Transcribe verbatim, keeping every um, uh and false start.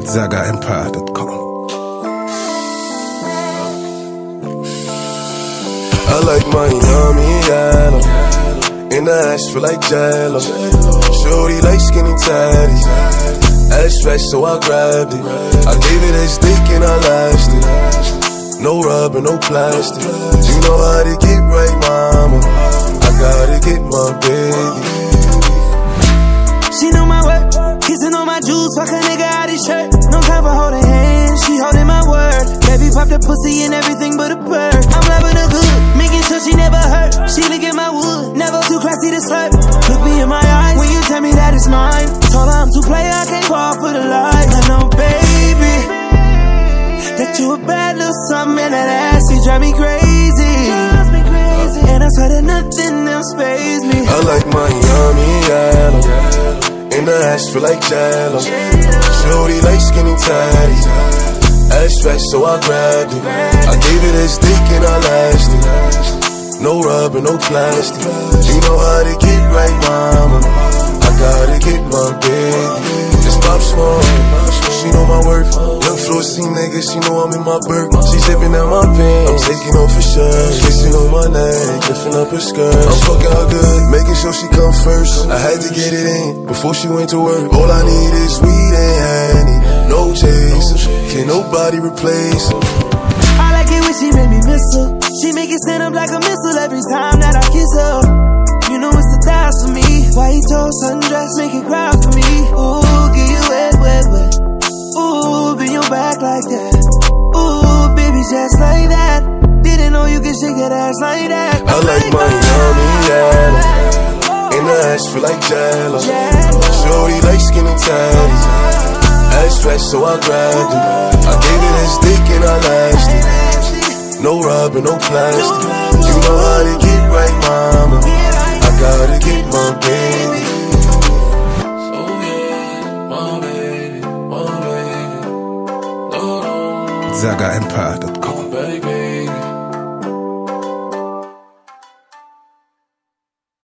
Zaga Empire dot com. I like Miami and yellow. In the ass feel like jello. Shorty like skinny tatties. Ass fat so I grabbed it. I gave it a stick and I lashed it. No rubber, no plastic. You know how to get right, mama. I gotta get my baby. She know my work, kissing on my juice, fuck a nigga out his shirt. No time for holding hands, she holding my word. Baby pop the pussy and everything but a bird. I'm loving her good, making sure she never hurt. She look at my wood, never too classy to slurp. Look me in my eyes when you tell me that it's mine. Told her I'm too player, I can't fall for the lies. I know, baby, that you a bad little something and that ass, you drive me crazy. And I swear that nothing else pays me. I like Miami and yellow. In the ass feel like jello. Shorty like skinny tatties. Ass fat so I grabbed it. I gave it a stick and I lashed it. No rubber, no plastic. You know how to get right, mama. I gotta get my baby. Just pop small. She know my worth. Young Flossy nigga, she know I'm in my burp. She zipping out my pants, I'm taking off her shirt. Kissing on my neck, lifting up her skirt. I'm fucking her good, making sure she come first. I had to get it in before she went to work. All I need is weed and honey, no chaser. Can nobody replace her. I like it when she make me miss her. She make it stand up like a missile every time that I kiss her. You know it's the thighs for me. White toes, sundress, make it cry for me. Ooh, get you wet, wet, wet. Ooh, bend your back like that. Ooh, baby, just like that. Didn't know you could shake that ass like that. I like Miami and yellow. In the ass feel like jello. Shorty like skinny tatties. Ass fat so I grabbed it. I gave it a stick and I lashed it. No rubber, no plastic. You know how to get right, mama. I gotta get my baby. Zaga Empire dot com.